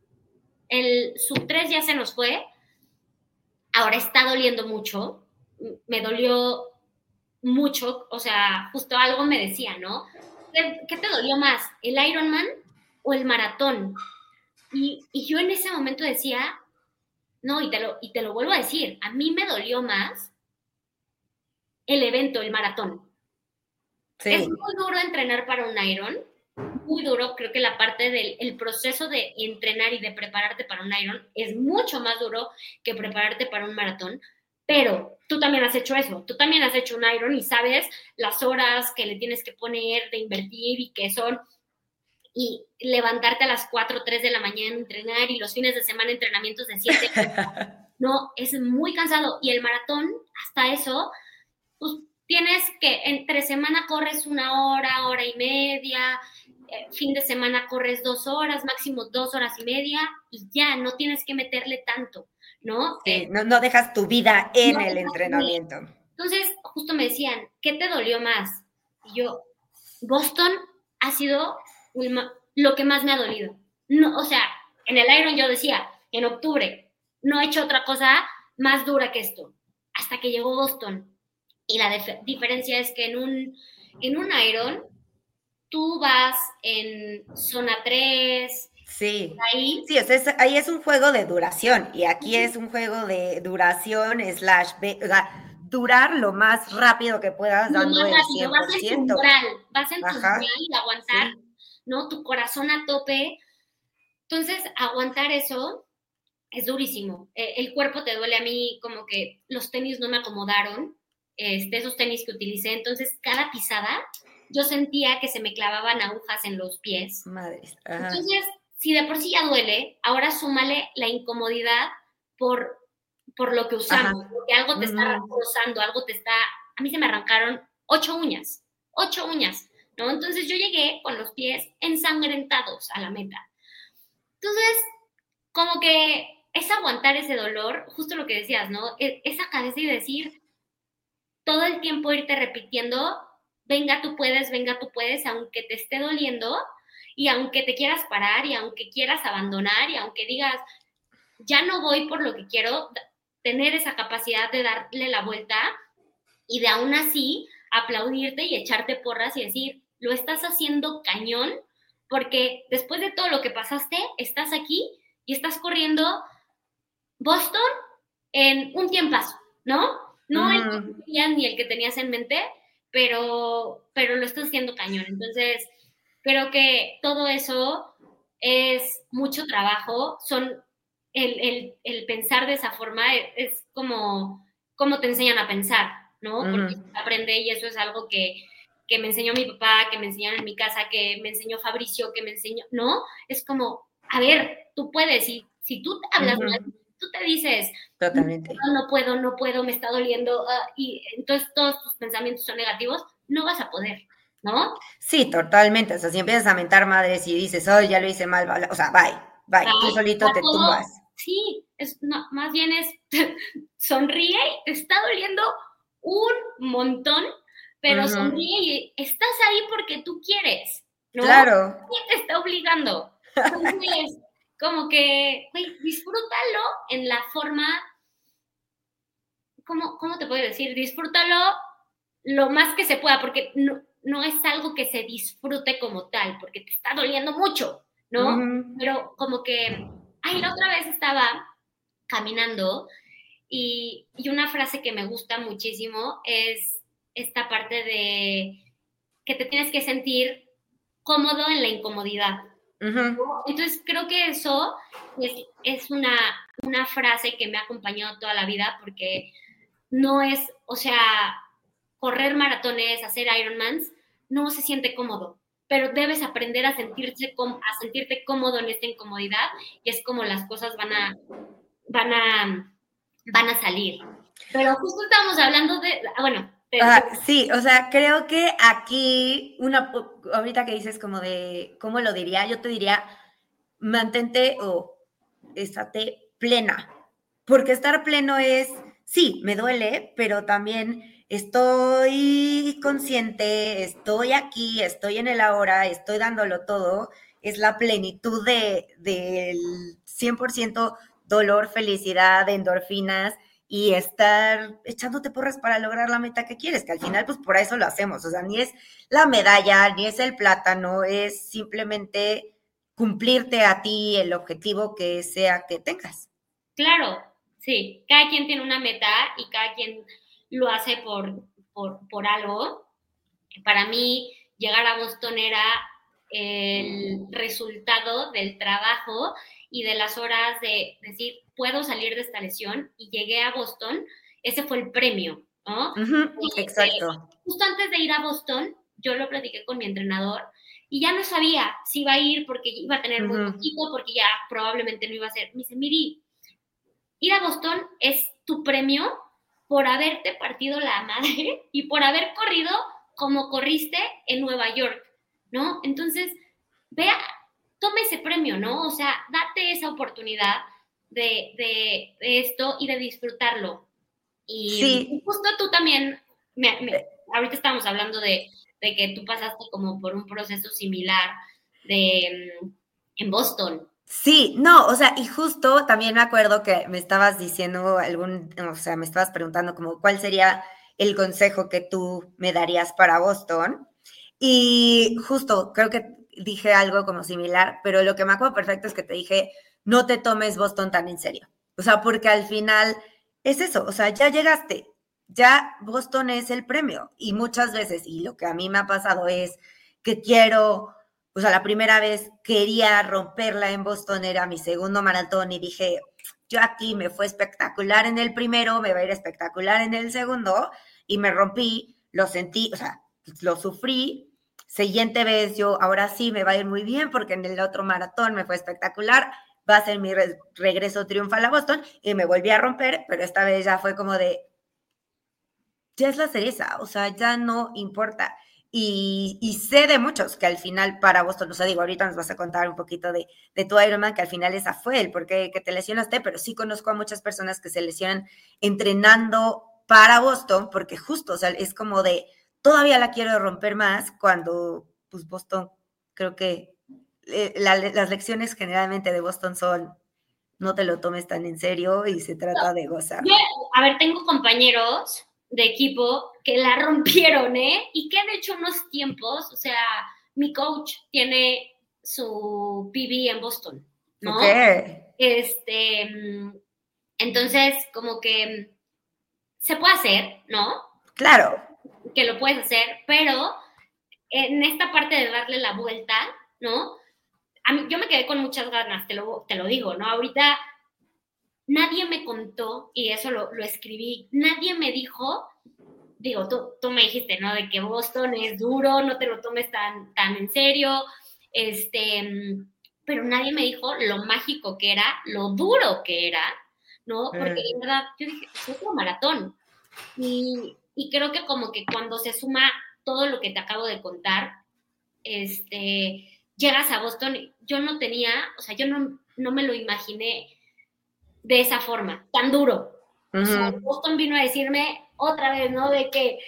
el sub tres ya se nos fue, ahora está doliendo mucho, me dolió mucho, o sea, justo algo me decía, ¿no? ¿Qué, qué te dolió más, el Ironman o el maratón? Y, y yo en ese momento decía, no, y te, lo, y te lo vuelvo a decir, a mí me dolió más el evento, el maratón. Es sí. muy duro entrenar para un Iron, muy duro, creo que la parte del el proceso de entrenar y de prepararte para un Iron es mucho más duro que prepararte para un maratón, pero tú también has hecho eso, tú también has hecho un Iron y sabes las horas que le tienes que poner, de invertir y que son, y levantarte a las cuatro o tres de la mañana a entrenar y los fines de semana entrenamientos de siete, no, es muy cansado. Y el maratón, hasta eso, pues tienes que entre semana corres una hora, hora y media, eh, fin de semana corres dos horas, máximo dos horas y media, y ya no tienes que meterle tanto, ¿no? Sí, Eh, no, no dejas tu vida no en el dejas tu vida. entrenamiento. Entonces, justo me decían, ¿qué te dolió más? Y yo, Boston ha sido lo que más me ha dolido. No, o sea, en el Iron yo decía, en octubre, no he hecho otra cosa más dura que esto, hasta que llegó Boston. Y la dif diferencia es que en un, en un Iron, tú vas en zona tres, Sí, ahí, sí, o sea, es- ahí es un juego de duración y aquí es un juego de duración slash, ve- o sea, durar lo más rápido que puedas lo dando más el rápido, cien vas por en tu ciento. umbral, vas en tu umbral Ajá, y aguantar, sí. ¿no? Tu corazón a tope. Entonces, aguantar eso es durísimo. Eh, el cuerpo te duele. A mí como que los tenis no me acomodaron, este, esos tenis que utilicé. Entonces, cada pisada yo sentía que se me clavaban agujas en los pies. Madres. Ajá. Entonces, si de por sí ya duele, ahora súmale la incomodidad por, por lo que Ajá. usamos, porque algo te está Ujú. rozando, algo te está... A mí se me arrancaron ocho uñas, ocho uñas, ¿no? Entonces yo llegué con los pies ensangrentados a la meta. Entonces, como que es aguantar ese dolor, justo lo que decías, ¿no? E- Esa cabeza y decir, todo el tiempo irte repitiendo, venga, tú puedes, venga, tú puedes, aunque te esté doliendo y aunque te quieras parar y aunque quieras abandonar y aunque digas, ya no voy por lo que quiero, tener esa capacidad de darle la vuelta y de aún así aplaudirte y echarte porras y decir, lo estás haciendo cañón, porque después de todo lo que pasaste, estás aquí y estás corriendo Boston en un tiempazo, ¿no? No el que Ujú. querías ni el que tenías en mente, pero, pero lo estás haciendo cañón. Entonces, creo que todo eso es mucho trabajo, son el, el, el pensar de esa forma es, es como, como te enseñan a pensar. ¿no? Uh-huh. Porque aprende y eso es algo que, que me enseñó mi papá, que me enseñaron en mi casa, que me enseñó Fabricio, que me enseñó, ¿no? Es como, a ver, tú puedes, si, si tú te hablas uh-huh. mal, tú te dices, totalmente. No, no puedo, no puedo, me está doliendo, uh, y entonces todos tus pensamientos son negativos, no vas a poder, ¿no? Sí, totalmente. O sea, si empiezas a mentar madres y dices, oh, ya lo hice mal, o sea, bye, bye, bye. Tú solito te todo, tumbas. Sí, es, no, más bien es, sonríe, te está doliendo un montón, pero uh-huh. sonríe y estás ahí porque tú quieres, ¿no? Claro. ¿Quién te está obligando? Entonces, como que, güey, disfrútalo en la forma, ¿cómo, ¿cómo te puedo decir? Disfrútalo lo más que se pueda, porque no, no es algo que se disfrute como tal, porque te está doliendo mucho, ¿no? Uh-huh. Pero como que, ay, la otra vez estaba caminando y, y una frase que me gusta muchísimo es esta parte de que te tienes que sentir cómodo en la incomodidad. Uh-huh. Entonces creo que eso es, es una, una frase que me ha acompañado toda la vida, porque no es, o sea, correr maratones, hacer Ironmans, no se siente cómodo, pero debes aprender a, sentirse, a sentirte cómodo en esta incomodidad, y es como las cosas van a, van a, van a salir. Pero justo estamos hablando de, bueno. De, uh, sí, o sea, creo que aquí, una, ahorita que dices como de, ¿cómo lo diría? Yo te diría, mantente o estate plena, porque estar pleno es, sí, me duele, pero también estoy consciente, estoy aquí, estoy en el ahora, estoy dándolo todo, es la plenitud de, del cien por ciento dolor, felicidad, endorfinas, y estar echándote porras para lograr la meta que quieres, que al final pues por eso lo hacemos, o sea, ni es la medalla, ni es el plátano, es simplemente cumplirte a ti el objetivo que sea que tengas. Claro, sí, cada quien tiene una meta y cada quien lo hace por, por, por algo. Para mí, llegar a Boston era el resultado del trabajo y de las horas de decir, puedo salir de esta lesión, y llegué a Boston, ese fue el premio, ¿no? Uh-huh, exacto. Eh, justo antes de ir a Boston, yo lo platiqué con mi entrenador y ya no sabía si iba a ir porque iba a tener uh-huh. buen equipo, porque ya probablemente no iba a ser. Me dice, Miri, ir a Boston es tu premio por haberte partido la madre y por haber corrido como corriste en Nueva York, ¿no? Entonces, vea, toma ese premio, ¿no? O sea, date esa oportunidad de, de, de esto y de disfrutarlo. Y sí. justo tú también, me, me, ahorita estamos hablando de, de que tú pasaste como por un proceso similar de, en Boston. Sí, no, o sea, y justo también me acuerdo que me estabas diciendo algún, o sea, me estabas preguntando como cuál sería el consejo que tú me darías para Boston. Y justo creo que dije algo como similar, pero lo que me acuerdo perfecto es que te dije, no te tomes Boston tan en serio. O sea, porque al final es eso, o sea, ya llegaste, ya Boston es el premio. Y muchas veces, y lo que a mí me ha pasado es que quiero... O sea, la primera vez quería romperla en Boston, era mi segundo maratón, y dije, yo aquí me fue espectacular en el primero, me va a ir espectacular en el segundo, y me rompí, lo sentí, o sea, lo sufrí. Siguiente vez yo, ahora sí me va a ir muy bien, porque en el otro maratón me fue espectacular, va a ser mi re- regreso triunfal a Boston, y me volví a romper, pero esta vez ya fue como de, ya es la cereza, o sea, ya no importa. Y, y sé de muchos que al final para Boston, o sea, digo, ahorita nos vas a contar un poquito de, de tu Ironman, que al final esa fue el por qué que te lesionaste, pero sí conozco a muchas personas que se lesionan entrenando para Boston, porque justo, o sea, es como de, todavía la quiero romper más, cuando, pues, Boston, creo que eh, la, las lecciones generalmente de Boston son, no te lo tomes tan en serio y se trata de gozar. Yo, a ver, tengo compañeros de equipo que la rompieron, ¿eh? Y que han hecho unos tiempos, o sea, mi coach tiene su P B en Boston, ¿no? Okay. Este, entonces, como que se puede hacer, ¿no? Claro. Que lo puedes hacer, pero en esta parte de darle la vuelta, ¿no? A mí, yo me quedé con muchas ganas, te lo, te lo digo, ¿no? Ahorita nadie me contó, y eso lo, lo escribí, nadie me dijo digo, tú, tú me dijiste, ¿no? De que Boston es duro, no te lo tomes tan, tan en serio, este, pero nadie me dijo lo mágico que era, lo duro que era, ¿no? Porque de verdad, yo dije, es otro maratón. Y, y creo que como que cuando se suma todo lo que te acabo de contar, este, llegas a Boston, yo no tenía, o sea, yo no, no me lo imaginé de esa forma, tan duro. Uh-huh. O sea, Boston vino a decirme otra vez, ¿no? De que,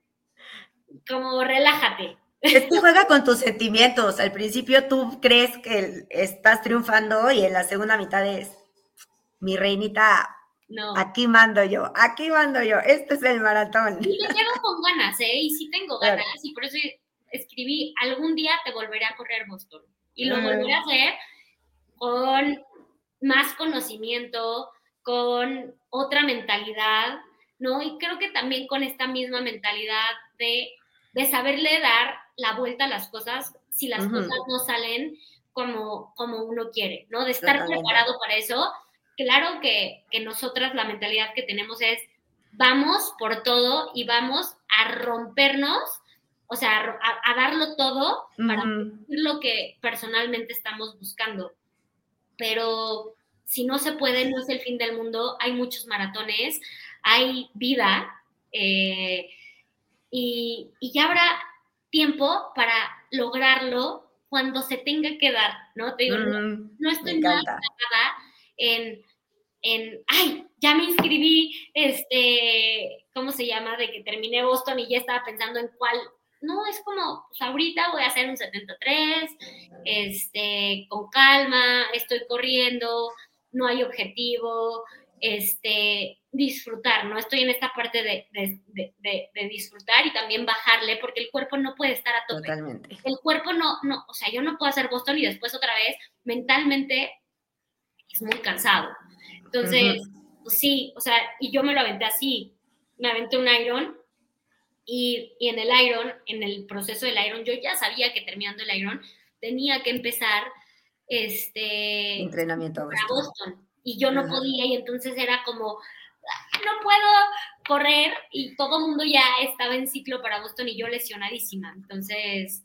como, relájate. Es que juega con tus sentimientos. Al principio tú crees que estás triunfando y en la segunda mitad es, mi reinita, no. Aquí mando yo, aquí mando yo, este es el maratón. Y me quedo con ganas, ¿eh? Y sí tengo ganas, claro. Y por eso escribí, algún día te volveré a correr Boston. Y lo uh-huh. volveré a hacer con más conocimiento, con otra mentalidad, ¿no? Y creo que también con esta misma mentalidad de, de saberle dar la vuelta a las cosas si las uh-huh. cosas no salen como, como uno quiere, ¿no? De estar Totalmente. Preparado para eso. Claro que, que nosotras la mentalidad que tenemos es vamos por todo y vamos a rompernos, o sea, a, a darlo todo uh-huh. para conseguir lo que personalmente estamos buscando. Pero si no se puede, no es el fin del mundo, hay muchos maratones, hay vida, eh, y, y ya habrá tiempo para lograrlo cuando se tenga que dar, ¿no? Te digo, mm, no, no estoy nada enfocada en, en, ay, ya me inscribí, este, ¿cómo se llama? De que terminé Boston y ya estaba pensando en cuál. No, es como, pues ahorita voy a hacer un setenta y tres, este, con calma, estoy corriendo, no hay objetivo, este, disfrutar, ¿no? Estoy en esta parte de, de, de, de, de disfrutar y también bajarle, porque el cuerpo no puede estar a tope. Totalmente. El cuerpo no, no, o sea, yo no puedo hacer Boston y después otra vez, mentalmente, es muy cansado. Entonces, uh-huh. pues sí, o sea, y yo me lo aventé así, me aventé un Iron. Y, y en el Iron, en el proceso del Iron, yo ya sabía que terminando el Iron tenía que empezar este entrenamiento para Boston. Y yo no uh-huh. podía, y entonces era como, no puedo correr, y todo el mundo ya estaba en ciclo para Boston y yo lesionadísima. Entonces...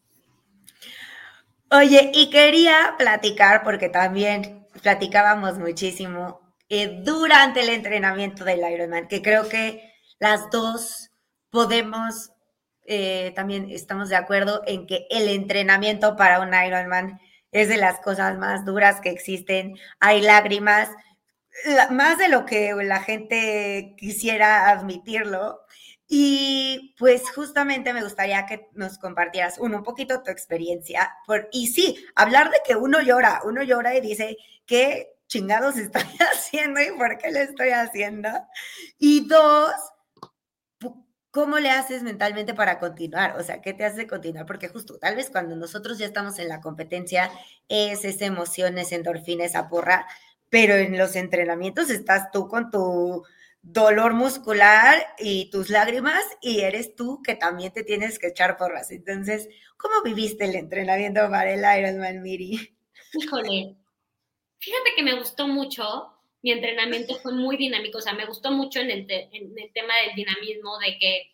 Oye, y quería platicar, porque también platicábamos muchísimo eh, durante el entrenamiento del Ironman, que creo que las dos... podemos, eh, también estamos de acuerdo en que el entrenamiento para un Ironman es de las cosas más duras que existen. Hay lágrimas, la, más de lo que la gente quisiera admitirlo. Y pues justamente me gustaría que nos compartieras uno, un poquito tu experiencia. Por, y sí, hablar de que uno llora, uno llora y dice, ¿qué chingados estoy haciendo y por qué lo estoy haciendo? Y dos, ¿cómo le haces mentalmente para continuar? O sea, ¿qué te hace continuar? Porque justo, tal vez cuando nosotros ya estamos en la competencia, es esa emoción, esa endorfina, esa porra, pero en los entrenamientos estás tú con tu dolor muscular y tus lágrimas, y eres tú que también te tienes que echar porras. Entonces, ¿cómo viviste el entrenamiento para el Ironman, Miri? Híjole, fíjate que me gustó mucho. Mi entrenamiento fue muy dinámico, o sea, me gustó mucho en el, te, en el tema del dinamismo, de que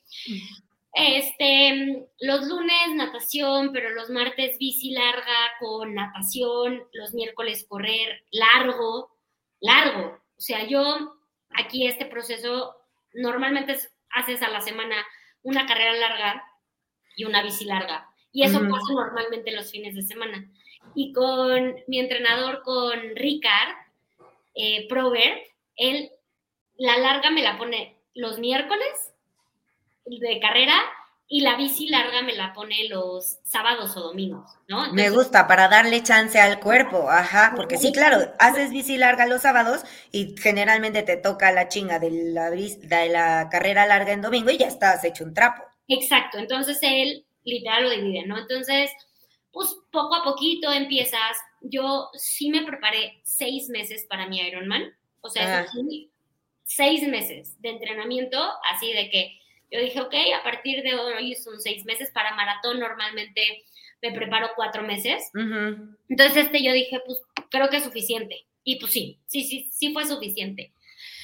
este, los lunes natación, pero los martes bici larga con natación, los miércoles correr largo, largo. O sea, yo aquí este proceso, normalmente haces a la semana una carrera larga y una bici larga, y eso uh-huh. pasa normalmente los fines de semana. Y con mi entrenador, con Ricard, Eh, Probert, él la larga me la pone los miércoles de carrera y la bici larga me la pone los sábados o domingos, ¿no? Entonces, me gusta, para darle chance al cuerpo, ajá, porque sí, claro, haces bici larga los sábados y generalmente te toca la chinga de la, de la carrera larga en domingo y ya estás hecho un trapo. Exacto, entonces él literal lo divide, ¿no? Entonces, pues poco a poquito empiezas. Yo sí me preparé seis meses para mi Ironman, o sea, ah. sí, seis meses de entrenamiento, así de que yo dije, ok, a partir de hoy son seis meses. Para maratón normalmente me preparo cuatro meses, uh-huh. Entonces este yo dije, pues creo que es suficiente, y pues sí, sí, sí, sí fue suficiente.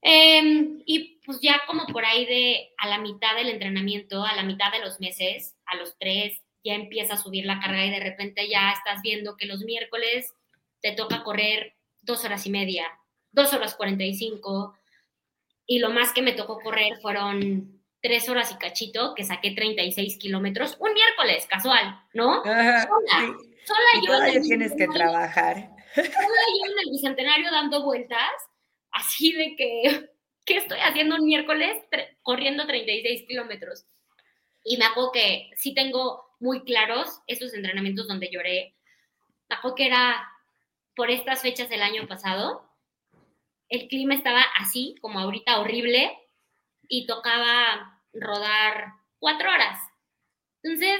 Eh, y pues ya como por ahí de a la mitad del entrenamiento, a la mitad de los meses, a los tres, ya empieza a subir la carga y de repente ya estás viendo que los miércoles te toca correr dos horas y media, dos horas cuarenta y cinco, y lo más que me tocó correr fueron tres horas y cachito, que saqué treinta y seis kilómetros, un miércoles, casual, ¿no? Ajá, Sola, sí. sola Y yo en todavía el tienes que trabajar. sola yo en el Bicentenario dando vueltas, así de que, ¿qué estoy haciendo un miércoles? Tre- corriendo treinta y seis kilómetros. Y me acuerdo que sí tengo muy claros esos entrenamientos donde lloré. Me acuerdo que era por estas fechas del año pasado, el clima estaba así, como ahorita, horrible, y tocaba rodar cuatro horas. Entonces,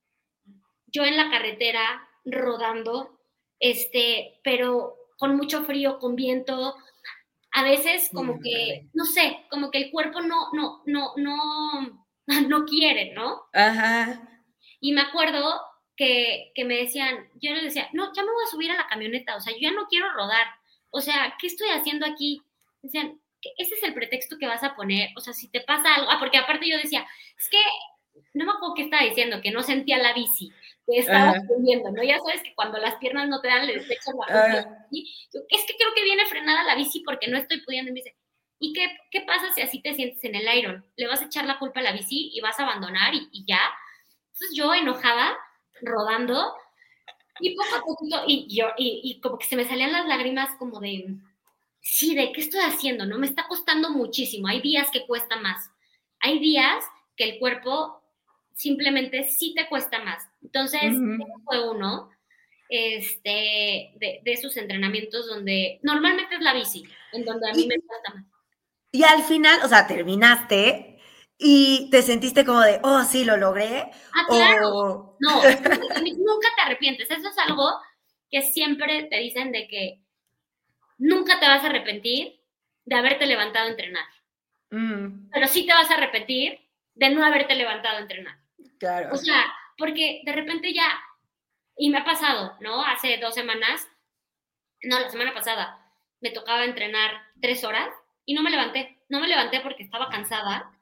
yo en la carretera rodando, este, pero con mucho frío, con viento, a veces como que, no sé, como que el cuerpo no, no, no, no, no quiere, ¿no? Ajá. Y me acuerdo que, que me decían, yo les decía, no, ya me voy a subir a la camioneta, o sea, yo ya no quiero rodar, o sea, ¿qué estoy haciendo aquí? Decían, ese es el pretexto que vas a poner, o sea, si te pasa algo, ah, porque aparte yo decía, es que, no me acuerdo qué estaba diciendo, que no sentía la bici, que estaba subiendo, ¿no? Ya sabes que cuando las piernas no te dan, le echan la culpa a la bici. Es que creo que viene frenada la bici porque no estoy pudiendo, y me dice, ¿y qué, qué pasa si así te sientes en el Iron? ¿Le vas a echar la culpa a la bici y vas a abandonar y, y ya? Entonces yo enojada, rodando, y poco a poquito, y, yo, y, y como que se me salían las lágrimas como de, sí, ¿de qué estoy haciendo? ¿No? Me está costando muchísimo. Hay días que cuesta más. Hay días que el cuerpo simplemente sí te cuesta más. Entonces, uh-huh. fue uno este, de, de esos entrenamientos donde normalmente es la bici, en donde a mí y, me cuesta más. Y al final, o sea, terminaste y te sentiste como de, oh, sí, lo logré. Ah, claro. O... No, nunca te arrepientes. Eso es algo que siempre te dicen de que nunca te vas a arrepentir de haberte levantado a entrenar. Mm. Pero sí te vas a arrepentir de no haberte levantado a entrenar. Claro. O sea, porque de repente ya, y me ha pasado, ¿no? Hace dos semanas, no, la semana pasada, me tocaba entrenar tres horas y no me levanté. No me levanté porque estaba cansada.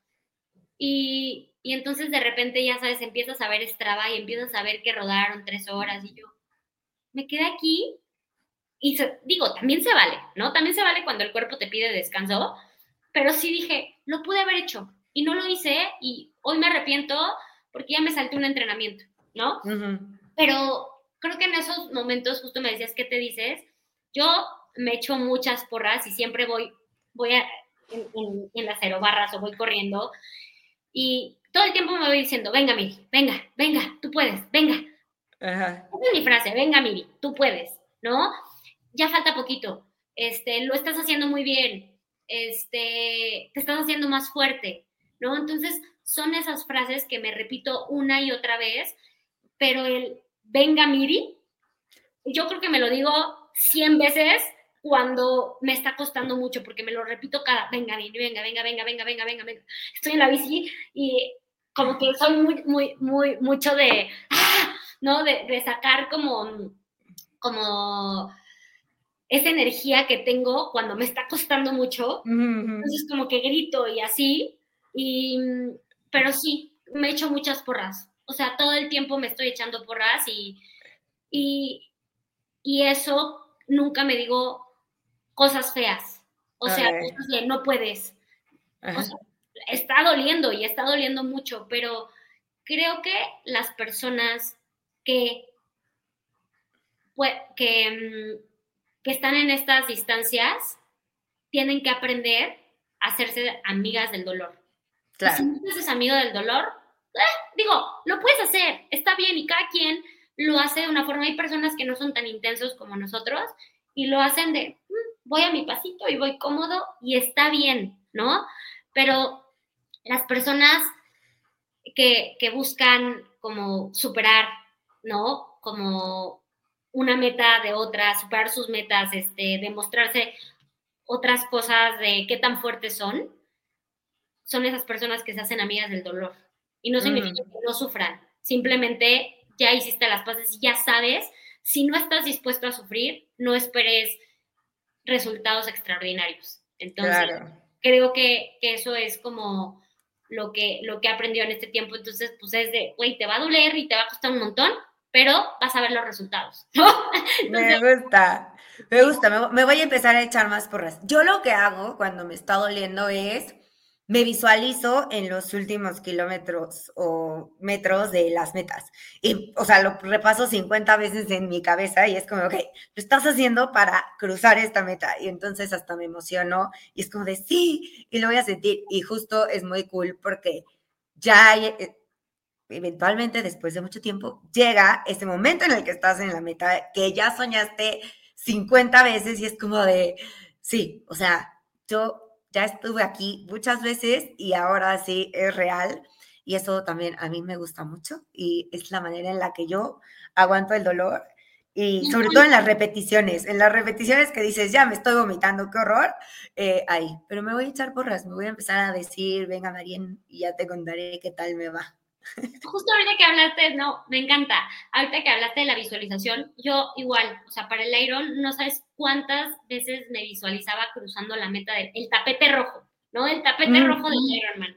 Y, y entonces de repente, ya sabes, empiezas a ver Strava y empiezas a ver que rodaron tres horas y yo me quedé aquí y se, digo, también se vale, ¿no? También se vale cuando el cuerpo te pide descanso, pero sí dije, lo pude haber hecho y no lo hice y hoy me arrepiento porque ya me salté un entrenamiento, ¿no? Uh-huh. Pero creo que en esos momentos, justo me decías, ¿qué te dices? Yo me echo muchas porras y siempre voy, voy a, en, en, en las aerobarras o voy corriendo y todo el tiempo me voy diciendo, venga, Miri, venga, venga, tú puedes, venga. Ajá. Esa es mi frase, venga, Miri, tú puedes, ¿no? Ya falta poquito, este, lo estás haciendo muy bien, este, te estás haciendo más fuerte, ¿no? Entonces, son esas frases que me repito una y otra vez, pero el venga, Miri, yo creo que me lo digo cien veces cuando me está costando mucho, porque me lo repito cada, venga, Miri, venga, venga, venga, venga, venga, venga, venga. Estoy en la bici y como que soy muy, muy, muy, mucho de, ¡ah! ¿No? De, de sacar como, como esa energía que tengo cuando me está costando mucho. Uh-huh. Entonces como que grito y así, y, pero sí, me echo muchas porras. O sea, todo el tiempo me estoy echando porras y, y, y eso nunca me digo cosas feas. O sea, okay. Cosas de no puedes. Uh-huh. O sea, está doliendo y está doliendo mucho, pero creo que las personas que, pues, que, que están en estas distancias tienen que aprender a hacerse amigas del dolor. Claro. Y si no te haces amigo del dolor, eh, digo, lo puedes hacer, está bien, y cada quien lo hace de una forma. Hay personas que no son tan intensos como nosotros y lo hacen de, mmm, voy a mi pasito y voy cómodo y está bien, ¿no? Pero las personas que, que buscan como superar, ¿no? Como una meta de otra, superar sus metas, este, demostrarse otras cosas de qué tan fuertes son, son esas personas que se hacen amigas del dolor. Y no significa mm. que no sufran, simplemente ya hiciste las paces y ya sabes, si no estás dispuesto a sufrir, no esperes resultados extraordinarios. Entonces, claro. creo que, que eso es como lo que, lo que he aprendido en este tiempo. Entonces, pues es de, güey, te va a doler y te va a costar un montón, pero vas a ver los resultados, ¿no? Me Entonces, gusta, me sí. gusta, me, me voy a empezar a echar más porras. Yo lo que hago cuando me está doliendo es, me visualizo en los últimos kilómetros o metros de las metas. Y, o sea, lo repaso cincuenta veces en mi cabeza y es como, ok, lo estás haciendo para cruzar esta meta. Y entonces hasta me emociono y es como de, sí, y lo voy a sentir. Y justo es muy cool porque ya hay, eh, eventualmente, después de mucho tiempo, llega ese momento en el que estás en la meta que ya soñaste cincuenta veces y es como de, sí, o sea, yo ya estuve aquí muchas veces y ahora sí es real y eso también a mí me gusta mucho y es la manera en la que yo aguanto el dolor y sobre todo en las repeticiones, en las repeticiones que dices, ya me estoy vomitando, qué horror, eh, ahí, pero me voy a echar porras, me voy a empezar a decir, venga Marien, y ya te contaré qué tal me va. Justo ahorita que hablaste, no, me encanta. Ahorita que hablaste de la visualización, yo igual, o sea, para el Iron, no sabes cuántas veces me visualizaba cruzando la meta del el tapete rojo, ¿no? El tapete rojo del Ironman.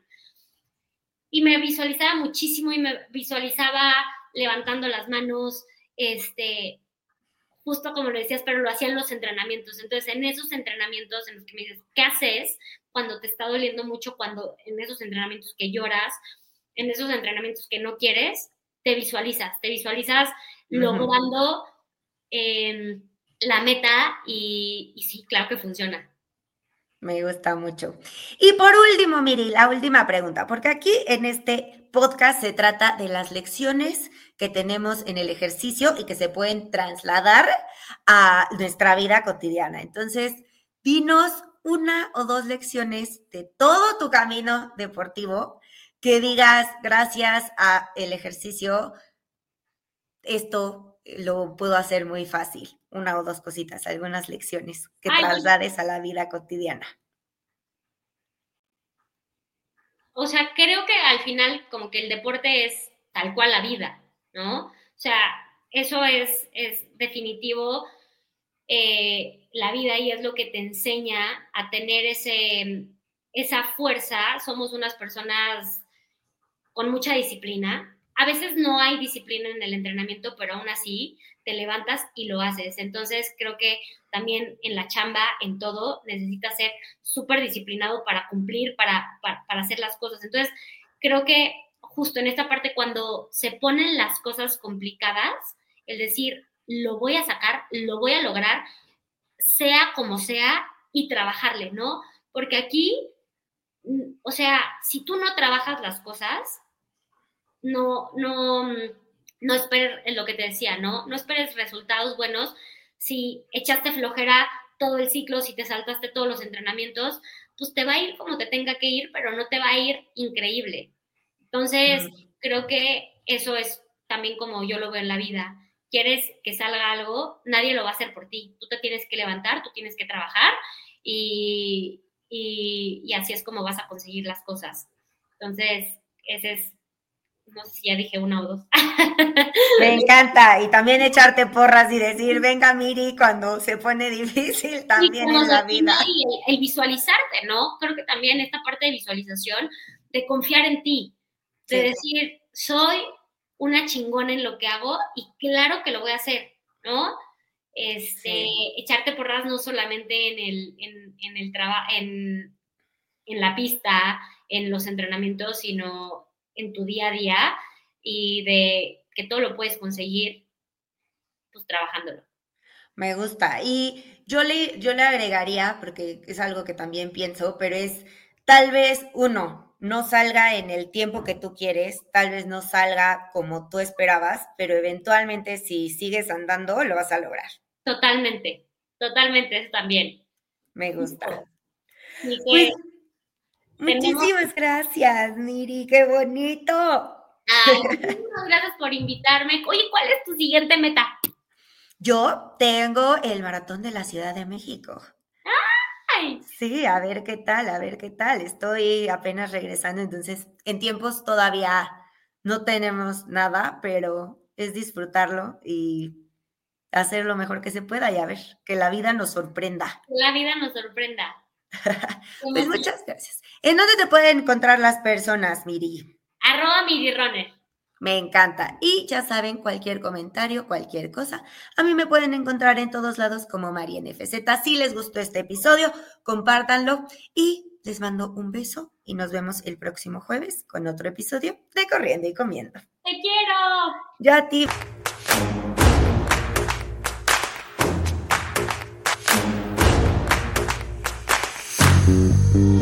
Y me visualizaba muchísimo y me visualizaba levantando las manos, este, justo como lo decías, pero lo hacía en los entrenamientos. Entonces, en esos entrenamientos en los que me dices, ¿qué haces cuando te está doliendo mucho? Cuando en esos entrenamientos que lloras, en esos entrenamientos que no quieres, te visualizas, te visualizas logrando eh, la meta y, y sí, claro que funciona. Me gusta mucho. Y por último, Miri, la última pregunta, porque aquí en este podcast se trata de las lecciones que tenemos en el ejercicio y que se pueden trasladar a nuestra vida cotidiana. Entonces, dinos una o dos lecciones de todo tu camino deportivo que digas, gracias a el ejercicio, esto lo puedo hacer muy fácil. Una o dos cositas, algunas lecciones que Ay, traslades a la vida cotidiana. o sea, creo que al final como que el deporte es tal cual la vida, ¿no? O sea, eso es, es definitivo eh, la vida y es lo que te enseña a tener ese, esa fuerza. Somos unas personas con mucha disciplina. A veces no hay disciplina en el entrenamiento, pero aún así te levantas y lo haces. Entonces creo que también en la chamba, en todo, necesitas ser súper disciplinado para cumplir, para, para, para hacer las cosas. Entonces creo que justo en esta parte, cuando se ponen las cosas complicadas, el decir, lo voy a sacar, lo voy a lograr, sea como sea, y trabajarle, ¿no? Porque aquí, o sea, si tú no trabajas las cosas, no, no, no esperes lo que te decía, ¿no? No esperes resultados buenos si echaste flojera todo el ciclo, si te saltaste todos los entrenamientos, pues te va a ir como te tenga que ir, pero no te va a ir increíble. Entonces, creo que eso es también como yo lo veo en la vida. Quieres que salga algo, nadie lo va a hacer por ti. Tú te tienes que levantar, tú tienes que trabajar y, y, y así es como vas a conseguir las cosas. Entonces, ese es, no sé si ya dije una o dos. Me encanta. Y también echarte porras y decir, venga, Miri, cuando se pone difícil Y también como en la se, no, vida. y el, el, visualizarte, ¿no? Creo que también esta parte de visualización, de confiar en ti, de Sí. decir, soy una chingona en lo que hago y claro que lo voy a hacer, ¿no? Este, Sí. echarte porras no solamente en el, en, en el trabajo, en, en la pista, en los entrenamientos, sino en tu día a día y de que todo lo puedes conseguir pues trabajándolo. Me gusta. Y yo le, yo le agregaría, porque es algo que también pienso, pero es tal vez uno, no salga en el tiempo que tú quieres, tal vez no salga como tú esperabas, pero eventualmente si sigues andando, lo vas a lograr. Totalmente, totalmente, eso también. Me gusta. Y Pues que tenemos, muchísimas gracias, Miri, qué bonito. ay, muchas gracias por invitarme. Oye, ¿cuál es tu siguiente meta? Yo tengo el maratón de la Ciudad de México. Ay, Sí, a ver qué tal, a ver qué tal. Estoy apenas regresando, entonces en tiempos todavía no tenemos nada, pero es disfrutarlo y hacer lo mejor que se pueda y a ver, que la vida nos sorprenda. que la vida nos sorprenda. Pues muchas gracias. ¿En dónde te pueden encontrar las personas, Miri? Arroba Miri Runner. Me encanta. Y ya saben, cualquier comentario, cualquier cosa, a mí me pueden encontrar en todos lados como Mari N F Z. Si les gustó este episodio, compártanlo y les mando un beso y nos vemos el próximo jueves con otro episodio de Corriendo y Comiendo. ¡Te quiero! Yo a ti. Thank you.